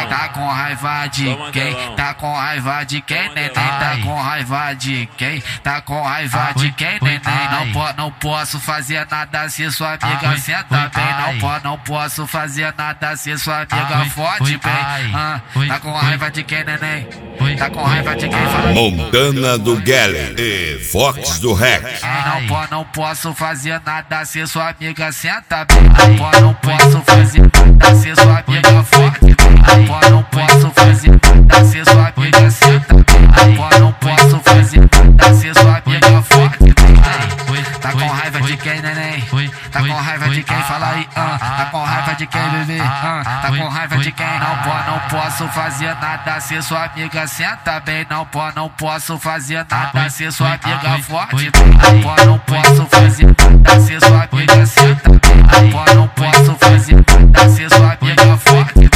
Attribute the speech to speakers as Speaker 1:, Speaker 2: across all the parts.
Speaker 1: Tá com raiva de quem? Tá com raiva de quem, neném? Tá com raiva de quem? Tá com raiva de quem, neném? Não posso fazer nada se sua amiga senta bem. Não posso fazer nada se sua amiga fode bem. Tá com raiva de quem, neném? Tá com raiva de quem? Fala aí.
Speaker 2: Montana do Galley e Fox do Rec.
Speaker 1: Não posso fazer nada se sua amiga senta bem. Não posso fazer nada se sua amiga fode bem. Não posso fazer nada se sua amiga senta bem. Não posso fazer nada se sua amiga fode bem. Tá com raiva de quem, neném? Tá com raiva de quem? Fala aí. Tá com raiva de quem, bebê? Tá com raiva de quem? Não posso fazer nada se sua amiga senta bem. Não posso fazer nada se sua amiga fode bem. Não posso fazer nada se sua amiga senta bem. Não posso fazer nada se sua amiga fode bem.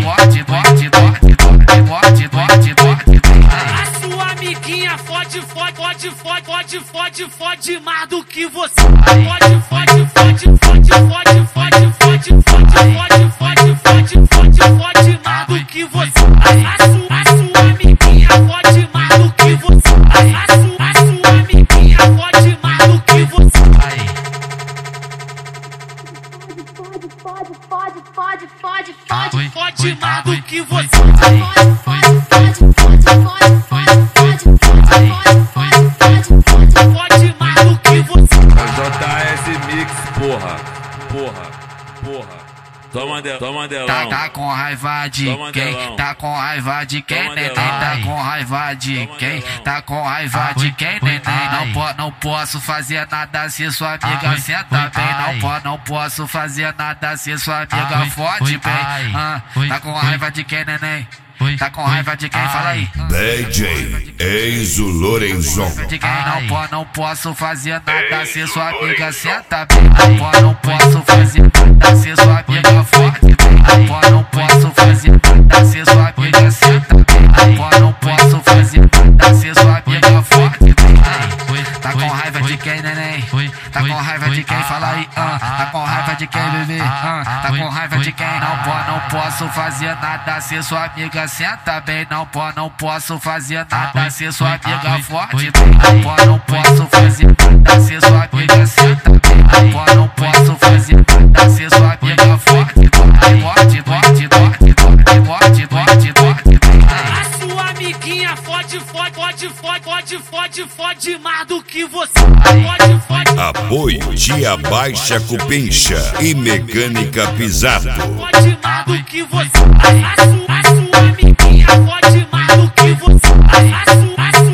Speaker 3: A sua amiguinha fode mais do que você. Fode mais do que você. A sua amiguinha fode mais do que você. A sua amiguinha fode mais do que você. Fode mais do que você. Fode mais do que você.
Speaker 4: JS Mix, porra. Toma delão.
Speaker 1: Tá com raiva de quem? Tá com raiva de quem, neném? Tá com raiva de quem? Tá com raiva de quem, neném? Não posso fazer nada se sua amiga senta bem. Não posso fazer nada se sua amiga fode bem. Tá com raiva de quem, neném? Tá com raiva de quem? Fala aí.
Speaker 2: DJ Enzo Lorenzon.
Speaker 1: De quem? Não posso fazer nada se sua amiga senta bem. Não posso fazer nada se sua amiga fode bem. Não posso fazer nada se sua amiga senta bem. Não posso fazer nada se sua amiga fode bem. Tá com raiva de quem, neném? Tá com raiva de quem? Fala aí. Tá com raiva de quem, bebê? Tá com raiva de quem? Não posso fazer nada se sua amiga senta bem. Não posso fazer nada se sua amiga fode bem. Não posso fazer nada se sua amiga senta bem. Não posso fazer nada se sua amiga fode bem.
Speaker 3: A sua amiguinha fode mais do que você.
Speaker 2: Apoio Tia Baixa Cupincha e Mecânica Pisato.
Speaker 3: Fode mais do que você. A sua amiguinha fode mais do que você. A sua